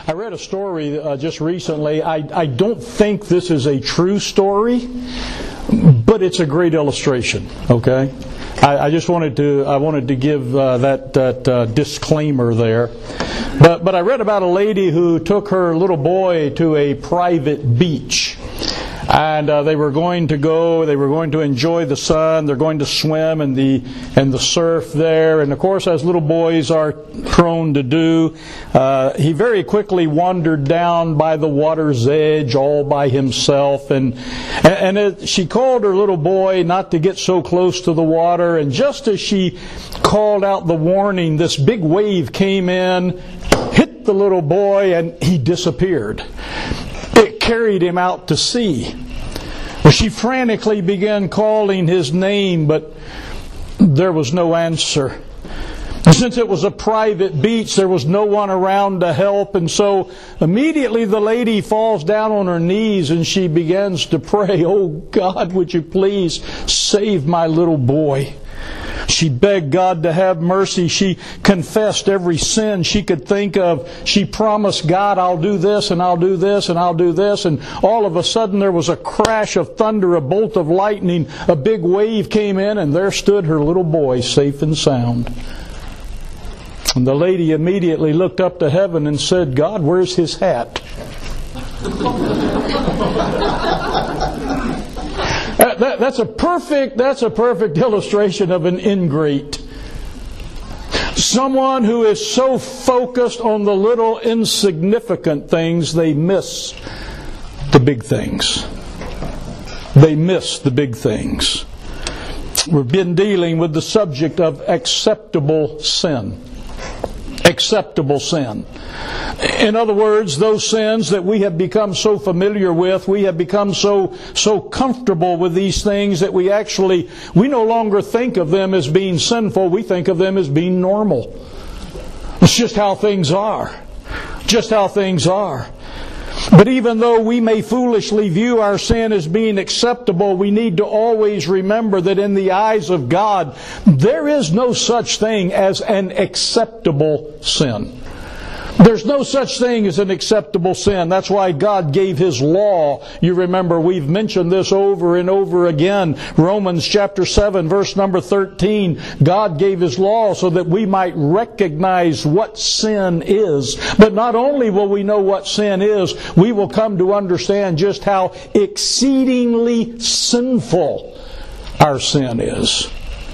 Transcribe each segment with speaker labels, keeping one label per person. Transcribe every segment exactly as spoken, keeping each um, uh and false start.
Speaker 1: I read a story uh, just recently. I, I don't think this is a true story, but it's a great illustration. Okay, I, I just wanted to I wanted to give uh, that that uh, disclaimer there. But but I read about a lady who took her little boy to a private beach. And uh, they were going to go, they were going to enjoy the sun, they're going to swim in the in the surf there. And of course, as little boys are prone to do, uh, he very quickly wandered down by the water's edge all by himself. And, and it, she called her little boy not to get so close to the water. And just as she called out the warning, this big wave came in, hit the little boy, and he disappeared. It carried him out to sea. Well, she frantically began calling his name, but there was no answer. Since it was a private beach, there was no one around to help, and so immediately the lady falls down on her knees and she begins to pray, "Oh God, would you please save my little boy?" She begged God to have mercy. She confessed every sin she could think of. She promised God, "I'll do this and I'll do this and I'll do this." And all of a sudden there was a crash of thunder, a bolt of lightning, a big wave came in, and there stood her little boy safe and sound. And the lady immediately looked up to heaven and said, "God, where's his hat?" That, that, that's a perfect, that's a perfect illustration of an ingrate. Someone who is so focused on the little insignificant things, they miss the big things. They miss the big things. We've been dealing with the subject of acceptable sin. Acceptable sin. In other words, those sins that we have become so familiar with, we have become so so comfortable with these things that we actually, we no longer think of them as being sinful, we think of them as being normal. It's just how things are. Just how things are. But even though we may foolishly view our sin as being acceptable, we need to always remember that in the eyes of God, there is no such thing as an acceptable sin. There's no such thing as an acceptable sin. That's why God gave His law. You remember, we've mentioned this over and over again. Romans chapter seven, verse number thirteen. God gave His law so that we might recognize what sin is. But not only will we know what sin is, we will come to understand just how exceedingly sinful our sin is.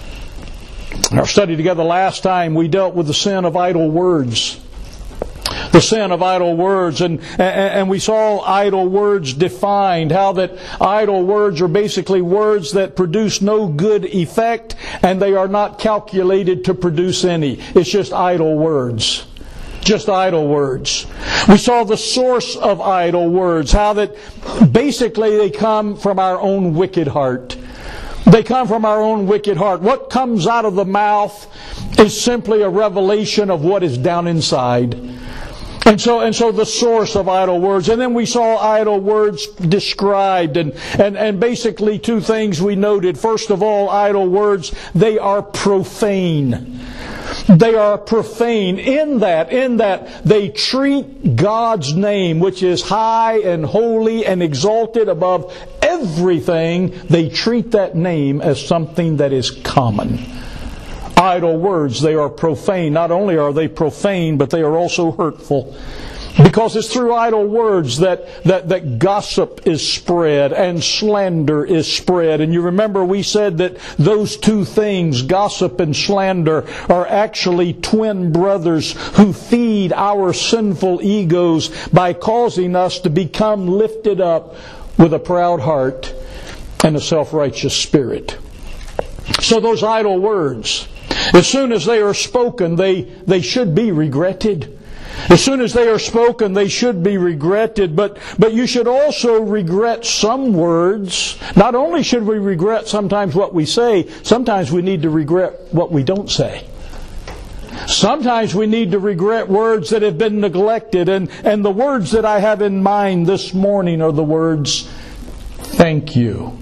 Speaker 1: In our study together last time, we dealt with the sin of idle words. The sin of idle words, and, and we saw idle words defined, how that idle words are basically words that produce no good effect, and they are not calculated to produce any. It's just idle words. Just idle words. We saw the source of idle words, how that basically they come from our own wicked heart. They come from our own wicked heart. What comes out of the mouth is simply a revelation of what is down inside. And so, and so the source of idle words. And then we saw idle words described. And, and, and basically two things we noted. First of all, idle words, they are profane. They are profane in that, in that they treat God's name, which is high and holy and exalted above everything. They treat that name as something that is common. Idle words, they are profane. Not only are they profane, but they are also hurtful. Because it's through idle words that, that, that gossip is spread and slander is spread. And you remember we said that those two things, gossip and slander, are actually twin brothers who feed our sinful egos by causing us to become lifted up with a proud heart and a self-righteous spirit. So those idle words, as soon as they are spoken, they, they should be regretted. As soon as they are spoken, they should be regretted. But, but you should also regret some words. Not only should we regret sometimes what we say, sometimes we need to regret what we don't say. Sometimes we need to regret words that have been neglected. And, and the words that I have in mind this morning are the words, thank you.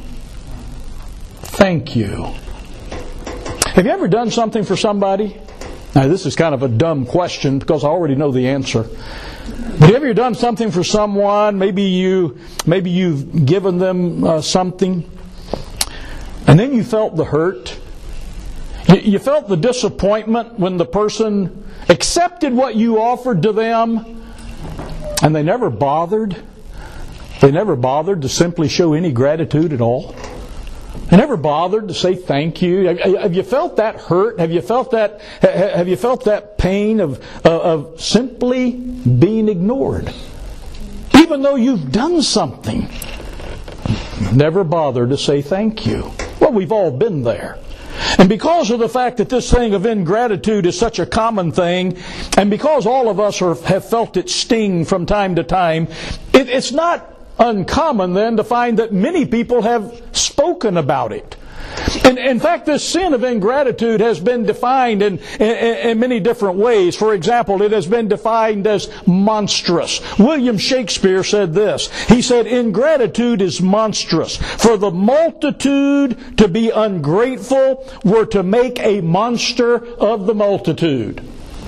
Speaker 1: Thank you. Have you ever done something for somebody? Now, this is kind of a dumb question because I already know the answer. But Have you ever done something for someone? Maybe you, maybe you've given them uh, something, and then you felt the hurt. You, you felt the disappointment when the person accepted what you offered to them, and they never bothered. They never bothered to simply show any gratitude at all. They never bothered to say thank you. Have you felt that hurt? Have you felt that? Have you felt that pain of of simply being ignored, even though you've done something? Never bothered to say thank you. Well, we've all been there. And because of the fact that this thing of ingratitude is such a common thing, and because all of us are, have felt it sting from time to time, it, it's not uncommon then to find that many people have spoken about it. And in fact, this sin of ingratitude has been defined in, in, in many different ways. For example, it has been defined as monstrous. William Shakespeare said this. He said, ingratitude is monstrous. For the multitude to be ungrateful were to make a monster of the multitude.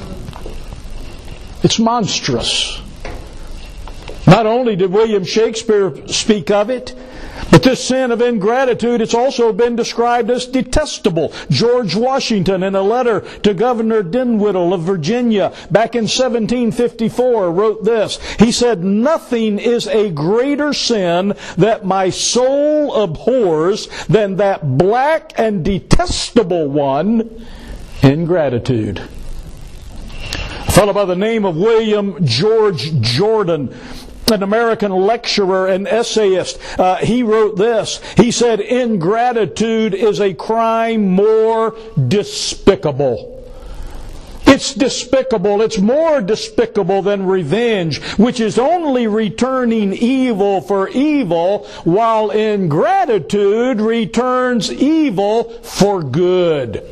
Speaker 1: It's monstrous. Not only did William Shakespeare speak of it, but this sin of ingratitude, it's also been described as detestable. George Washington, in a letter to Governor Dinwiddie of Virginia back in seventeen fifty-four, wrote this. He said, "Nothing is a greater sin that my soul abhors than that black and detestable one, ingratitude." A fellow by the name of William George Jordan, an American lecturer and essayist, uh, he wrote this. He said, ingratitude is a crime more despicable. It's despicable. It's more despicable than revenge, which is only returning evil for evil, while ingratitude returns evil for good.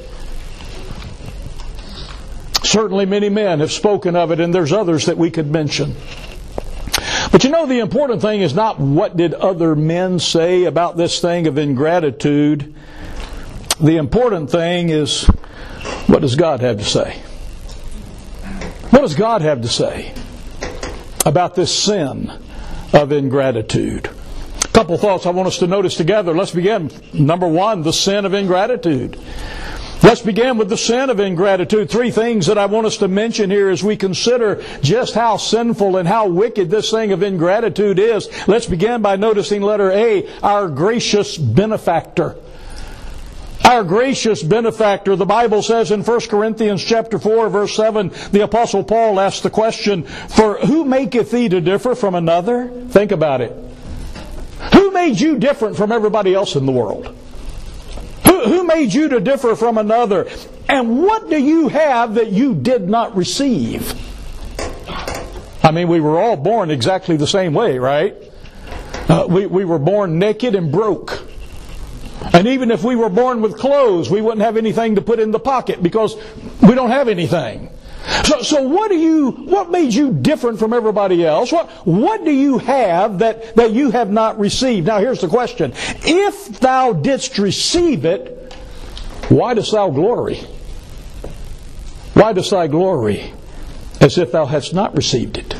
Speaker 1: Certainly many men have spoken of it, and there's others that we could mention. But you know, the important thing is not what did other men say about this thing of ingratitude. The important thing is, what does God have to say? What does God have to say about this sin of ingratitude? A couple thoughts I want us to notice together. Let's begin. Number one, the sin of ingratitude. Let's begin with the sin of ingratitude. Three things that I want us to mention here as we consider just how sinful and how wicked this thing of ingratitude is. Let's begin by noticing letter A, our gracious benefactor. Our gracious benefactor. The Bible says in First Corinthians chapter four, verse seven, the Apostle Paul asks the question, "For who maketh thee to differ from another?" Think about it. Who made you different from everybody else in the world? Who made you to differ from another? And what do you have that you did not receive? I mean, we were all born exactly the same way, right? Uh, we, we were born naked and broke. And even if we were born with clothes, we wouldn't have anything to put in the pocket because we don't have anything. So, so what do you, what made you different from everybody else? What, what do you have that, that you have not received? Now here's the question. If thou didst receive it, why dost thou glory? Why dost thou glory as if thou hadst not received it?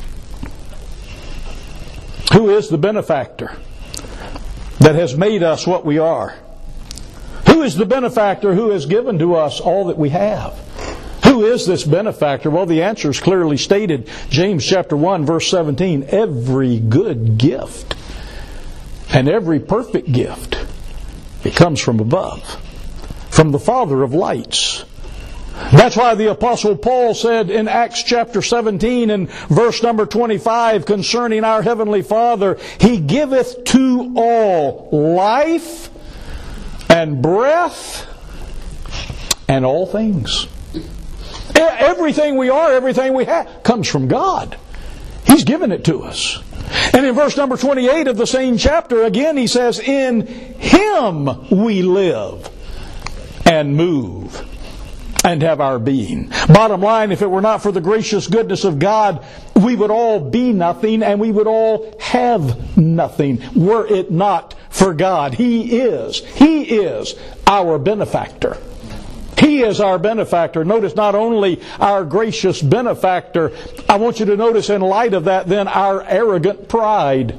Speaker 1: Who is the benefactor that has made us what we are? Who is the benefactor who has given to us all that we have? Who is this benefactor? Well, the answer is clearly stated. James chapter one, verse seventeen. Every good gift and every perfect gift, it comes from above, from the Father of lights. That's why the Apostle Paul said in Acts chapter seventeen and verse number twenty-five concerning our Heavenly Father, He giveth to all life and breath and all things. Everything we are, everything we have, comes from God. He's given it to us. And in verse number twenty-eight of the same chapter, again he says, in Him we live and move and have our being. Bottom line, if it were not for the gracious goodness of God, we would all be nothing and we would all have nothing were it not for God. He is, He is our benefactor. He is our benefactor. Notice not only our gracious benefactor, I want you to notice in light of that then our arrogant pride.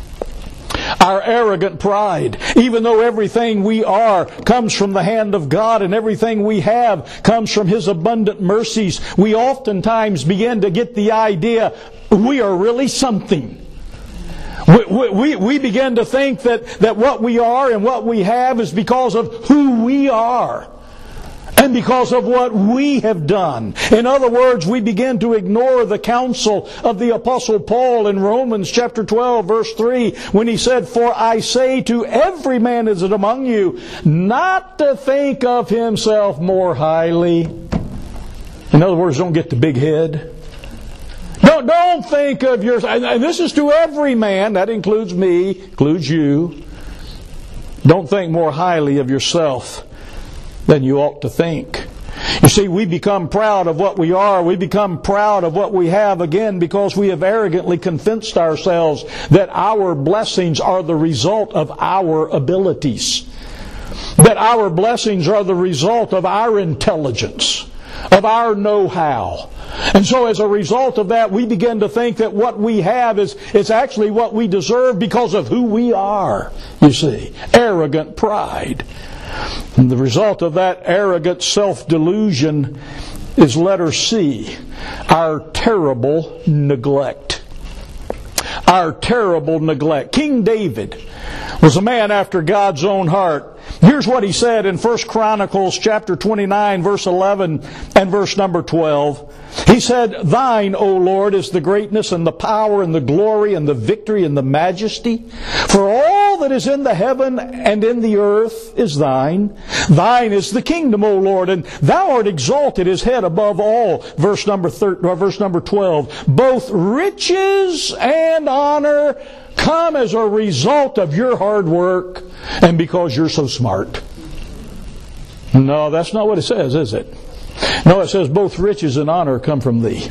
Speaker 1: Our arrogant pride. Even though everything we are comes from the hand of God and everything we have comes from His abundant mercies, we oftentimes begin to get the idea we are really something. We, we, we begin to think that, that what we are and what we have is because of who we are. And because of what we have done. In other words, we begin to ignore the counsel of the Apostle Paul in Romans chapter twelve, verse three, when he said, "For I say to every man that is among you, not to think of himself more highly." In other words, don't get the big head. Don't, don't think of yourself. And this is to every man. That includes me, includes you. Don't think more highly of yourself than you ought to think. You see, we become proud of what we are. We become proud of what we have, again, because we have arrogantly convinced ourselves that our blessings are the result of our abilities. That our blessings are the result of our intelligence, of our know-how. And so as a result of that, we begin to think that what we have is, is actually what we deserve because of who we are. You see, arrogant pride. And the result of that arrogant self-delusion is letter C, our terrible neglect. Our terrible neglect. King David was a man after God's own heart. Here's what he said in First Chronicles chapter twenty-nine, verse eleven and verse number twelve. He said, "Thine, O Lord, is the greatness and the power and the glory and the victory and the majesty. For all that is in the heaven and in the earth is thine. Thine is the kingdom, O Lord, and thou art exalted as head above all." Verse number thirteen, or verse number twelve. "Both riches and honor come as a result of your hard work and because you're so smart." No, that's not what it says, is it? No, it says both riches and honor come from thee.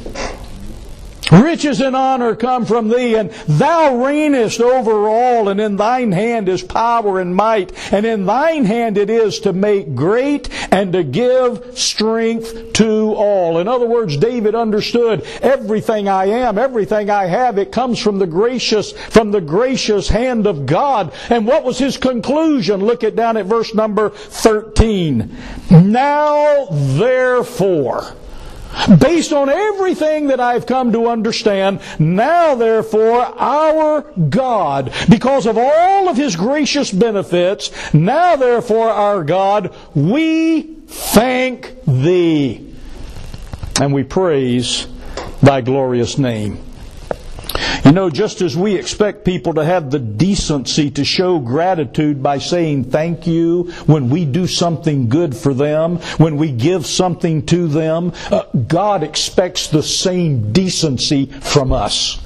Speaker 1: Riches and honor come from thee, and thou reignest over all, and in thine hand is power and might, and in thine hand it is to make great and to give strength to all. In other words, David understood everything I am, everything I have, it comes from the gracious, from the gracious hand of God. And what was his conclusion? Look at down at verse number thirteen. "Now therefore," based on everything that I've come to understand, "now therefore our God, because of all of His gracious benefits, now therefore our God, we thank Thee, and we praise Thy glorious name." You know, just as we expect people to have the decency to show gratitude by saying thank you when we do something good for them, when we give something to them, uh, God expects the same decency from us.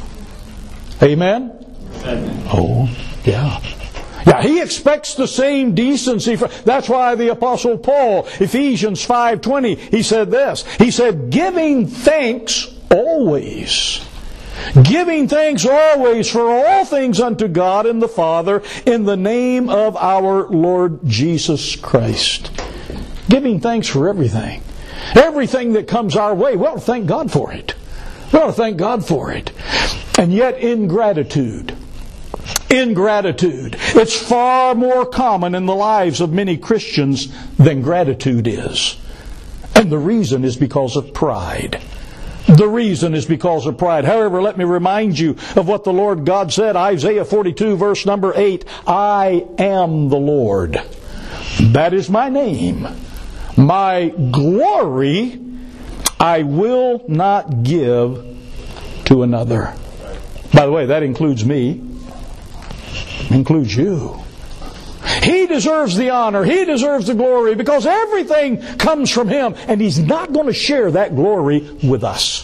Speaker 1: Amen? Amen. Oh, yeah. Yeah, He expects the same decency. From, that's why the Apostle Paul, Ephesians five twenty, he said this. He said, "Giving thanks always." Giving thanks always for all things unto God and the Father in the name of our Lord Jesus Christ. Giving thanks for everything. Everything that comes our way, we ought to thank God for it. We ought to thank God for it. And yet ingratitude. Ingratitude. It's far more common in the lives of many Christians than gratitude is. And the reason is because of pride. The reason is because of pride. However, let me remind you of what the Lord God said. Isaiah forty-two, verse number eight. "I am the Lord. That is my name. My glory I will not give to another." By the way, that includes me. Includes you. He deserves the honor. He deserves the glory because everything comes from Him. And He's not going to share that glory with us.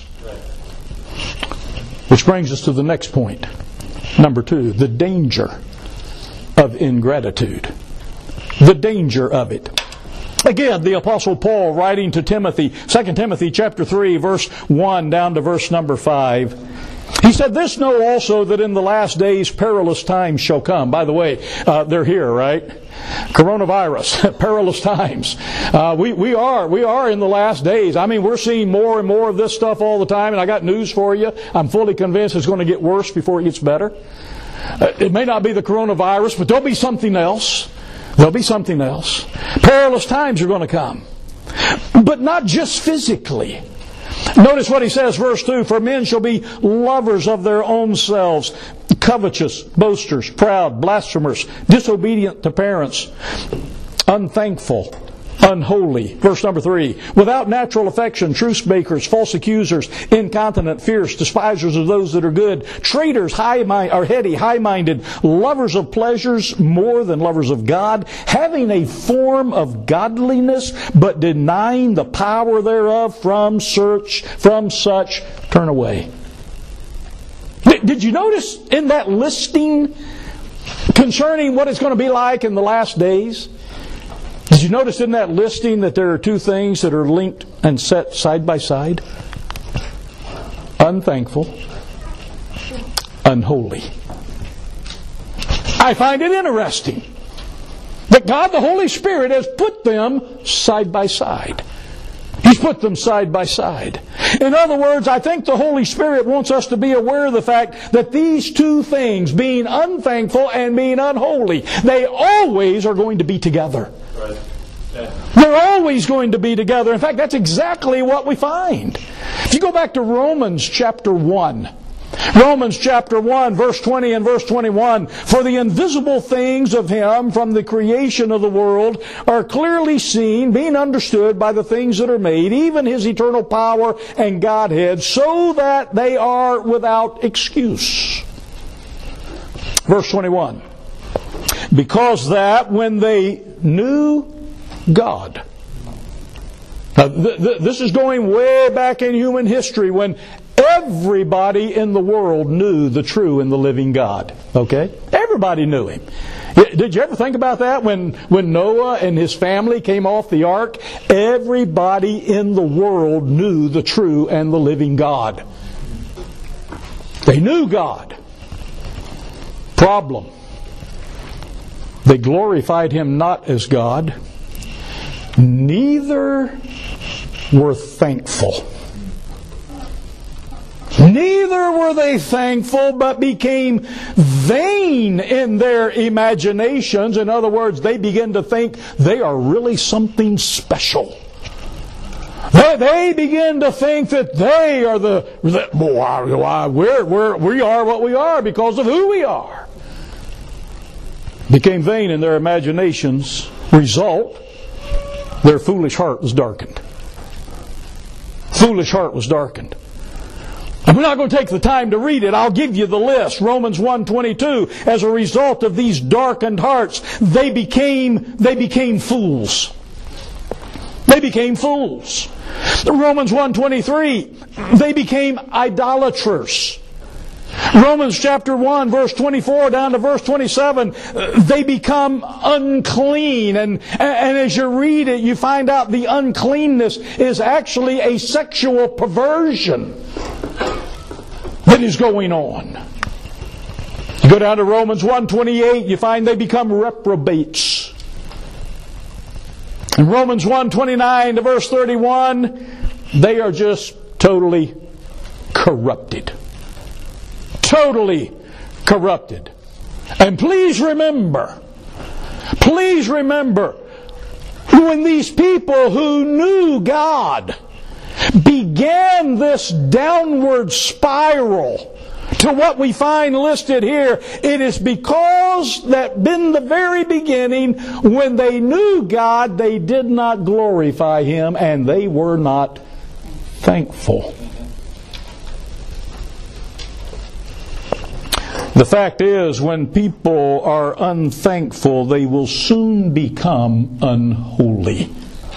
Speaker 1: Which brings us to the next point. Number two, the danger of ingratitude. The danger of it. Again, the Apostle Paul writing to Timothy, Second Timothy chapter three, verse one down to verse number five. He said, "This know also that in the last days perilous times shall come." By the way, uh, they're here, right? Coronavirus, perilous times. Uh, we, we are, we are in the last days. I mean, we're seeing more and more of this stuff all the time, and I got news for you. I'm fully convinced it's going to get worse before it gets better. Uh, it may not be the coronavirus, but there'll be something else. There'll be something else. Perilous times are going to come. But not just physically. Notice what he says, verse two, "For men shall be lovers of their own selves, covetous, boasters, proud, blasphemers, disobedient to parents, unthankful, unholy." Verse number three, "Without natural affection, truce breakers, false accusers, incontinent, fierce, despisers of those that are good, traitors, high mind, or heady, high-minded, lovers of pleasures more than lovers of God, having a form of godliness, but denying the power thereof. From search, from such turn away." Did you notice in that listing concerning what it's going to be like in the last days? Did you notice in that listing that there are two things that are linked and set side by side? Unthankful, unholy. I find it interesting that God the Holy Spirit has put them side by side. He's put them side by side. In other words, I think the Holy Spirit wants us to be aware of the fact that these two things, being unthankful and being unholy, they always are going to be together. Right. Yeah. They're always going to be together. In fact, that's exactly what we find. If you go back to Romans chapter one, Romans chapter one, verse twenty and verse twenty-one, "For the invisible things of Him from the creation of the world are clearly seen, being understood by the things that are made, even His eternal power and Godhead, so that they are without excuse." Verse twenty-one, "Because that when they knew God." Now, th- th- this is going way back in human history when everybody in the world knew the true and the living God. Okay? Everybody knew Him. Did you ever think about that? When, when Noah and his family came off the ark, everybody in the world knew the true and the living God. They knew God. Problem. They glorified Him not as God, neither were thankful. Neither were they thankful, but became vain in their imaginations. In other words, they begin to think they are really something special. They, they begin to think that they are the, the well, we're, we're, we are what we are because of who we are. Became vain in their imaginations. Result, their foolish heart was darkened. Foolish heart was darkened. And we're not going to take the time to read it. I'll give you the list. Romans one twenty-two, as a result of these darkened hearts, they became, they became fools. They became fools. Romans one twenty-three, they became idolaters. Romans chapter one, verse twenty-four down to verse twenty-seven, they become unclean. And, and as you read it, you find out the uncleanness is actually a sexual perversion that is going on. You go down to Romans one twenty-eight, you find they become reprobates. In Romans one twenty-nine to verse thirty-one, they are just totally corrupted. Totally corrupted. And please remember, please remember, when these people who knew God began this downward spiral to what we find listed here, it is because that in the very beginning, when they knew God, they did not glorify Him and they were not thankful. The fact is, when people are unthankful, they will soon become unholy.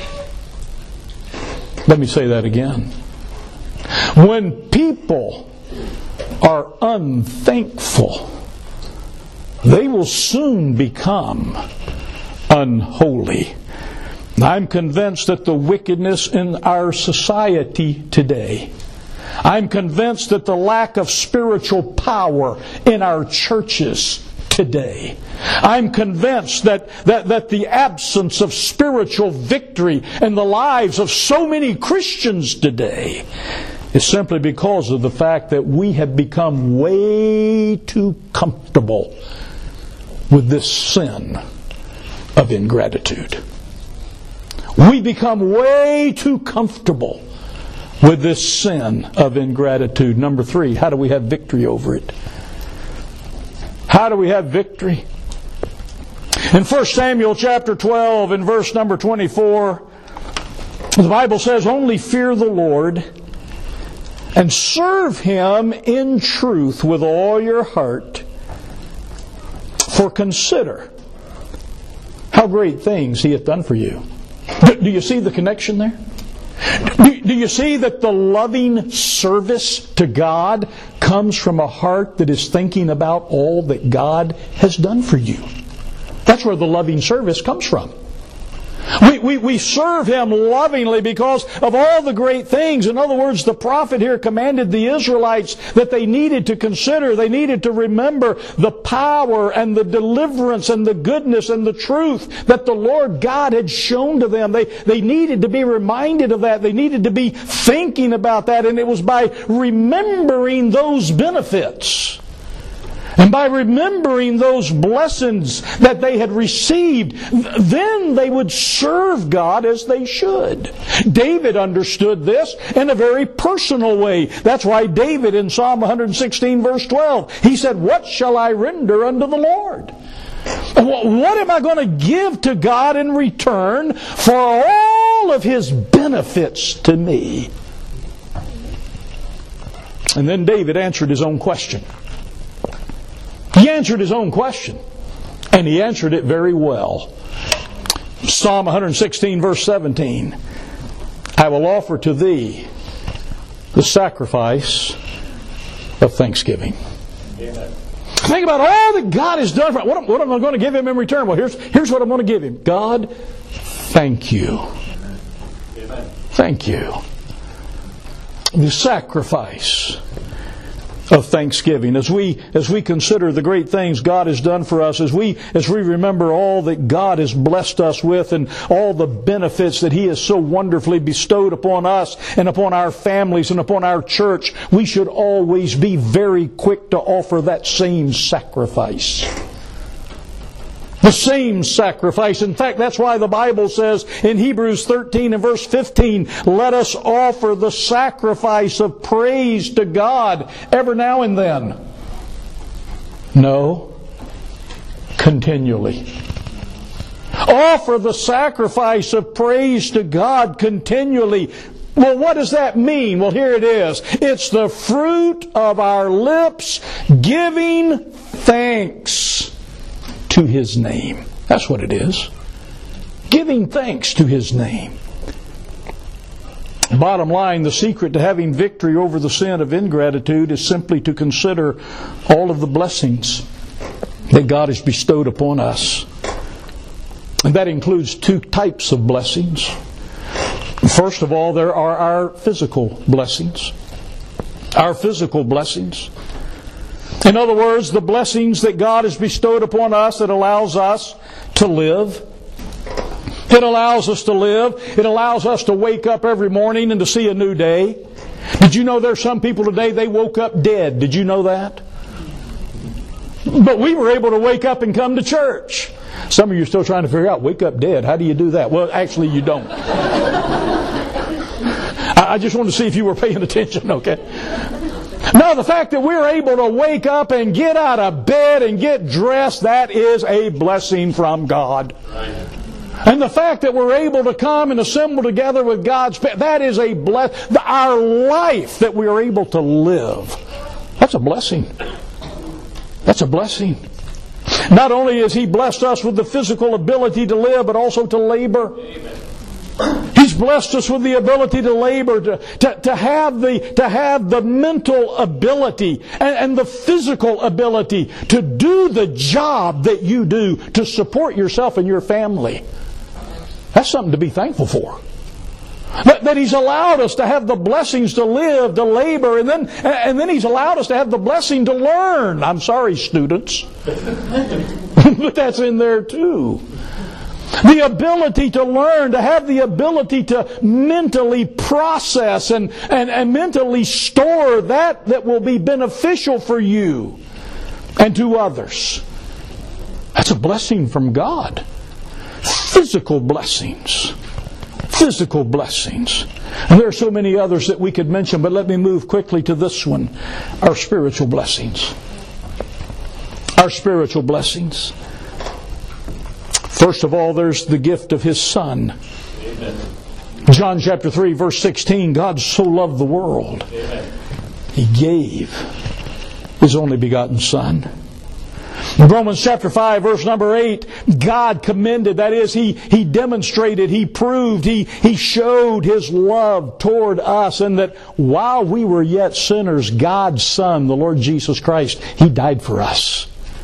Speaker 1: Let me say that again. When people are unthankful, they will soon become unholy. I'm convinced that the wickedness in our society today, I'm convinced that the lack of spiritual power in our churches today, I'm convinced that, that, that the absence of spiritual victory in the lives of so many Christians today is simply because of the fact that we have become way too comfortable with this sin of ingratitude. We become way too comfortable with this sin of ingratitude. Number three, how do we have victory over it? How do we have victory? In First Samuel chapter twelve, in verse number twenty-four, the Bible says, "Only fear the Lord and serve Him in truth with all your heart. For consider how great things He hath done for you." Do you see the connection there? Do you see that the loving service to God comes from a heart that is thinking about all that God has done for you? That's where the loving service comes from. We, we, we serve Him lovingly because of all the great things. In other words, the prophet here commanded the Israelites that they needed to consider, they needed to remember the power and the deliverance and the goodness and the truth that the Lord God had shown to them. They, they needed to be reminded of that. They needed to be thinking about that. And it was by remembering those benefits and by remembering those blessings that they had received, then they would serve God as they should. David understood this in a very personal way. That's why David in Psalm one sixteen verse twelve, he said, "What shall I render unto the Lord? What am I going to give to God in return for all of His benefits to me?" And then David answered his own question. He answered his own question, and he answered it very well. Psalm one sixteen verse seventeen, "I will offer to Thee the sacrifice of thanksgiving." Amen. Think about all that God has done for me. What, what am I going to give Him in return? Well, here's, here's what I'm going to give Him. God, thank You. Amen. Thank You. The sacrifice of thanksgiving. As we as we consider the great things God has done for us, as we as we remember all that God has blessed us with and all the benefits that He has so wonderfully bestowed upon us and upon our families and upon our church, we should always be very quick to offer that same sacrifice. The same sacrifice. In fact, that's why the Bible says in Hebrews thirteen and verse fifteen, "Let us offer the sacrifice of praise to God every now and then." No, continually. Offer the sacrifice of praise to God continually. Well, what does that mean? Well, here it is. It's the fruit of our lips giving thanks to His name. That's what it is. Giving thanks to His name. Bottom line, the secret to having victory over the sin of ingratitude is simply to consider all of the blessings that God has bestowed upon us. And that includes two types of blessings. First of all, there are our physical blessings. Our physical blessings. In other words, the blessings that God has bestowed upon us that allows us to live. It allows us to live. It allows us to wake up every morning and to see a new day. Did you know there's some people today, they woke up dead? Did you know that? But we were able to wake up and come to church. Some of you are still trying to figure out, wake up dead. How do you do that? Well, actually you don't. I just wanted to see if you were paying attention, okay? No, the fact that we're able to wake up and get out of bed and get dressed, that is a blessing from God. Right. And the fact that we're able to come and assemble together with God's, that is a bless. Our life that we are able to live, that's a blessing. That's a blessing. Not only has He blessed us with the physical ability to live, but also to labor. Amen. He's blessed us with the ability to labor, to, to, to, have, the, to have the mental ability and, and the physical ability to do the job that you do to support yourself and your family. That's something to be thankful for. That, that He's allowed us to have the blessings to live, to labor, and then, and then He's allowed us to have the blessing to learn. I'm sorry, students. But that's in there too. The ability to learn, to have the ability to mentally process and, and, and mentally store that that will be beneficial for you and to others. That's a blessing from God. Physical blessings. Physical blessings. And there are so many others that we could mention, but let me move quickly to this one. Our spiritual blessings. Our spiritual blessings. First of all, there's the gift of His Son. Amen. John chapter three, verse sixteen, God so loved the world, Amen, He gave His only begotten Son. Romans chapter five, verse number eight, God commended, that is, He, he demonstrated, He proved, He, He showed His love toward us, and that while we were yet sinners, God's Son, the Lord Jesus Christ, He died for us.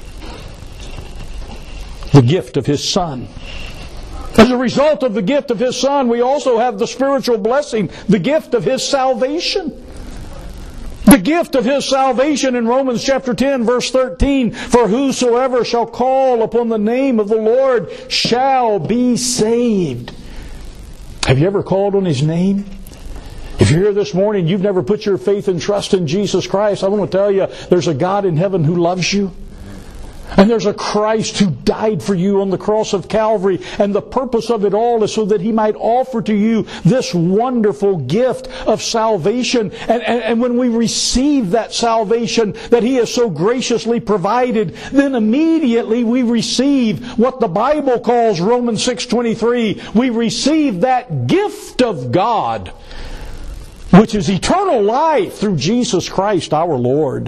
Speaker 1: The gift of His Son. As a result of the gift of His Son, we also have the spiritual blessing, the gift of His salvation. The gift of His salvation in Romans chapter ten, verse thirteen, for whosoever shall call upon the name of the Lord shall be saved. Have you ever called on His name? If you're here this morning, you've never put your faith and trust in Jesus Christ, I want to tell you, there's a God in heaven who loves you. And there's a Christ who died for you on the cross of Calvary. And the purpose of it all is so that He might offer to you this wonderful gift of salvation. And, and, and when we receive that salvation that He has so graciously provided, then immediately we receive what the Bible calls Romans six twenty-three. We receive that gift of God, which is eternal life through Jesus Christ our Lord.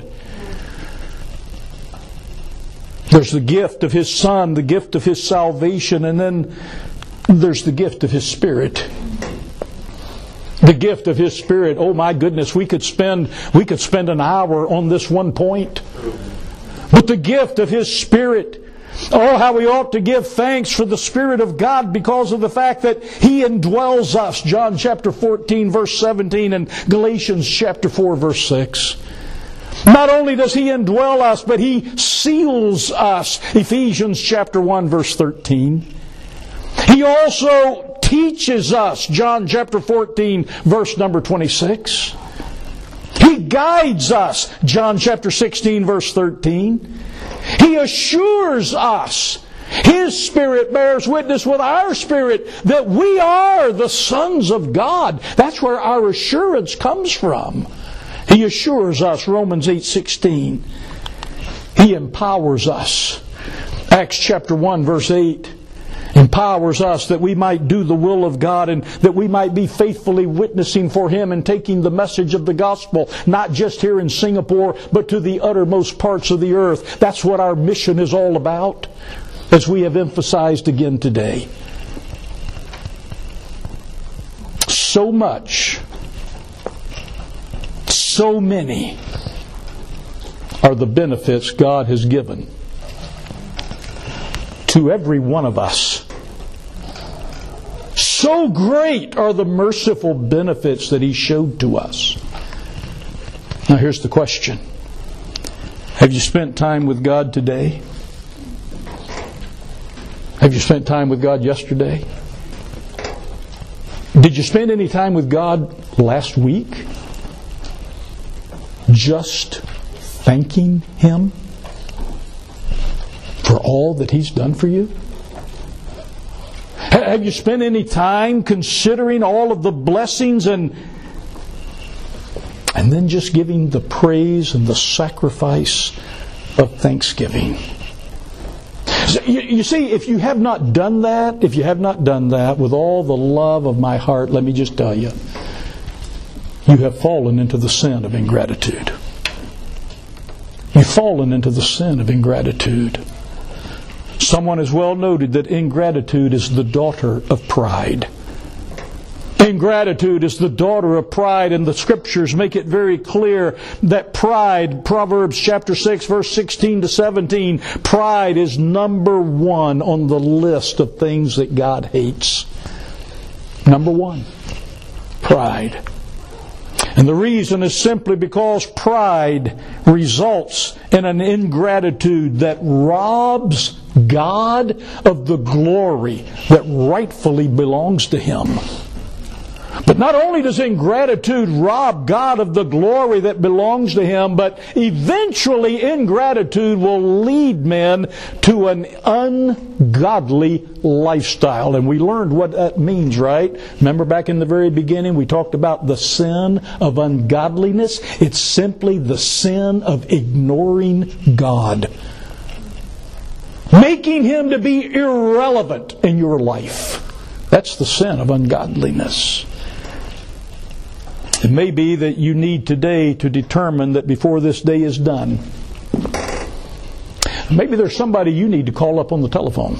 Speaker 1: There's the gift of His Son, the gift of His salvation, and then there's the gift of His Spirit. The gift of His Spirit. Oh my goodness, we could spend we could spend an hour on this one point. But the gift of His Spirit. Oh, how we ought to give thanks for the Spirit of God because of the fact that He indwells us. John chapter fourteen, verse seventeen, and Galatians chapter four, verse six. Not only does He indwell us, but He seals us. Ephesians chapter one, verse thirteen. He also teaches us. John chapter fourteen, verse number twenty-six. He guides us. John chapter sixteen, verse thirteen. He assures us. His Spirit bears witness with our spirit that we are the sons of God. That's where our assurance comes from. He assures us, Romans eight sixteen. He empowers us. Acts chapter one, verse eight. Empowers us that we might do the will of God and that we might be faithfully witnessing for Him and taking the message of the gospel, not just here in Singapore, but to the uttermost parts of the earth. That's what our mission is all about, as we have emphasized again today. So much, so many are the benefits God has given to every one of us. So great are the merciful benefits that He showed to us. Now here's the question. Have you spent time with God today? Have you spent time with God yesterday? Did you spend any time with God last week? Just thanking Him for all that He's done for you? Have you spent any time considering all of the blessings and and then just giving the praise and the sacrifice of thanksgiving? So you, you see, if you have not done that, if you have not done that with all the love of my heart, let me just tell you, you have fallen into the sin of ingratitude. You've fallen into the sin of ingratitude. Someone has well noted that ingratitude is the daughter of pride. Ingratitude is the daughter of pride, and the Scriptures make it very clear that pride, Proverbs chapter six, verse sixteen to seventeen, pride is number one on the list of things that God hates. Number one. Pride. And the reason is simply because pride results in an ingratitude that robs God of the glory that rightfully belongs to Him. But not only does ingratitude rob God of the glory that belongs to Him, but eventually ingratitude will lead men to an ungodly lifestyle. And we learned what that means, right? Remember back in the very beginning we talked about the sin of ungodliness? It's simply the sin of ignoring God. Making Him to be irrelevant in your life. That's the sin of ungodliness. It may be that you need today to determine that before this day is done, maybe there's somebody you need to call up on the telephone.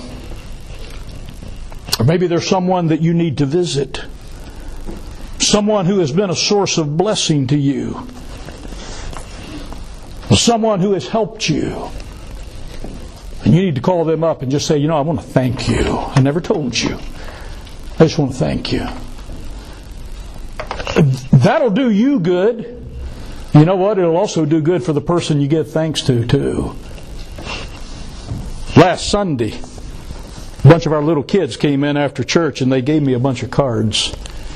Speaker 1: Or maybe there's someone that you need to visit. Someone who has been a source of blessing to you. Someone who has helped you. And you need to call them up and just say, you know, I want to thank you. I never told you. I just want to thank you. That'll do you good. You know what? It'll also do good for the person you give thanks to, too. Last Sunday, a bunch of our little kids came in after church and they gave me a bunch of cards.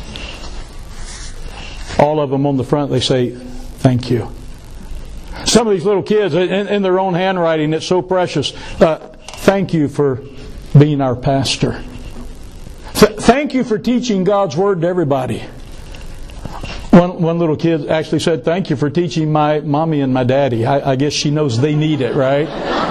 Speaker 1: All of them on the front, they say, thank you. Some of these little kids, in, in their own handwriting, it's so precious. Uh, thank you for being our pastor. Th- thank you for teaching God's Word to everybody. One, one little kid actually said, thank you for teaching my mommy and my daddy. I, I guess she knows they need it, right?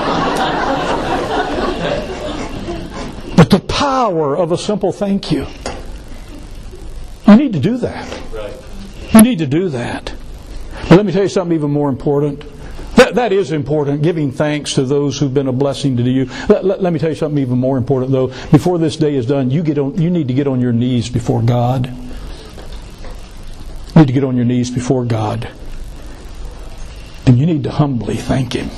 Speaker 1: But the power of a simple thank you. You need to do that. You need to do that. But let me tell you something even more important. That, that is important, giving thanks to those who've been a blessing to you. Let, let, let me tell you something even more important, though. Before this day is done, you get on, you need to get on your knees before God. You need to get on your knees before God. And you need to humbly thank Him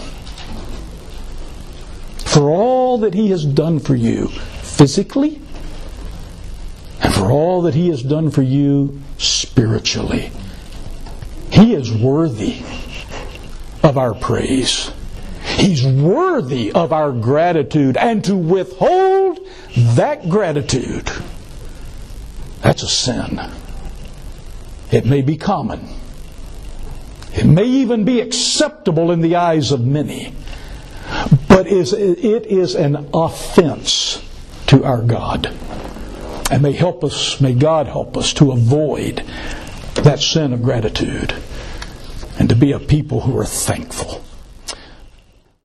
Speaker 1: for all that He has done for you physically and for all that He has done for you spiritually. He is worthy of our praise. He's worthy of our gratitude. And to withhold that gratitude, that's a sin. It may be common. It may even be acceptable in the eyes of many. But it is an offense to our God. And may help us, may God help us to avoid that sin of gratitude and to be a people who are thankful.